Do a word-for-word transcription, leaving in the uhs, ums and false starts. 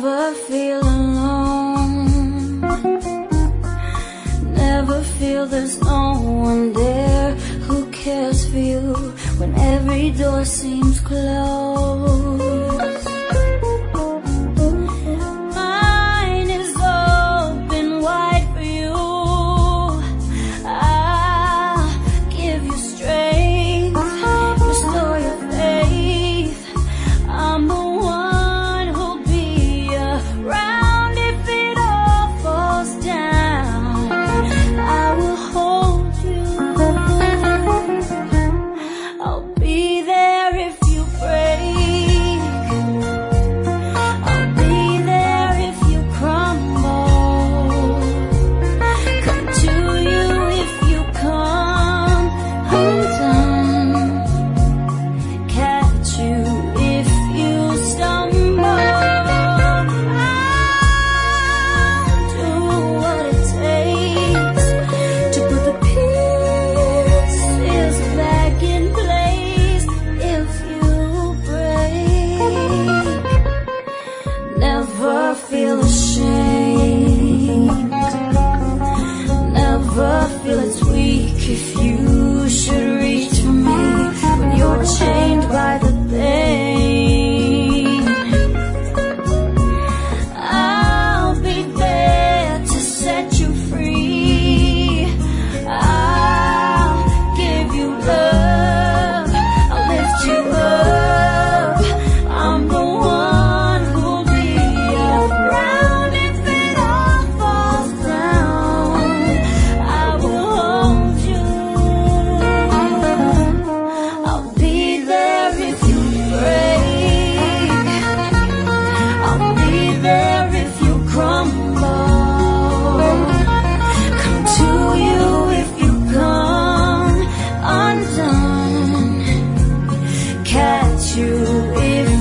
Never feel alone. Never feel there's no one there who cares for you when every door seems closed. Mine is open wide for you. I'll give you strength, restore your faith. I'm the one who'll be around if it all falls down. I will hold you. I'll be there if you break. I'll be there if you crumble. Come to you if you come undone. Catch you if you stumble. I'll do what it takes to put the pieces back in place if you break. Never feel ashamed. Never feel it's weak if you should reach for me when you're chained by the pain. I'll be there to set you free. I'll give you love. I'll lift you up. I'm the one who'll be around if it all falls down. I will hold you. I'll be there if you break. I'll be there if you crumble. Come to you if you come undone. Catch you if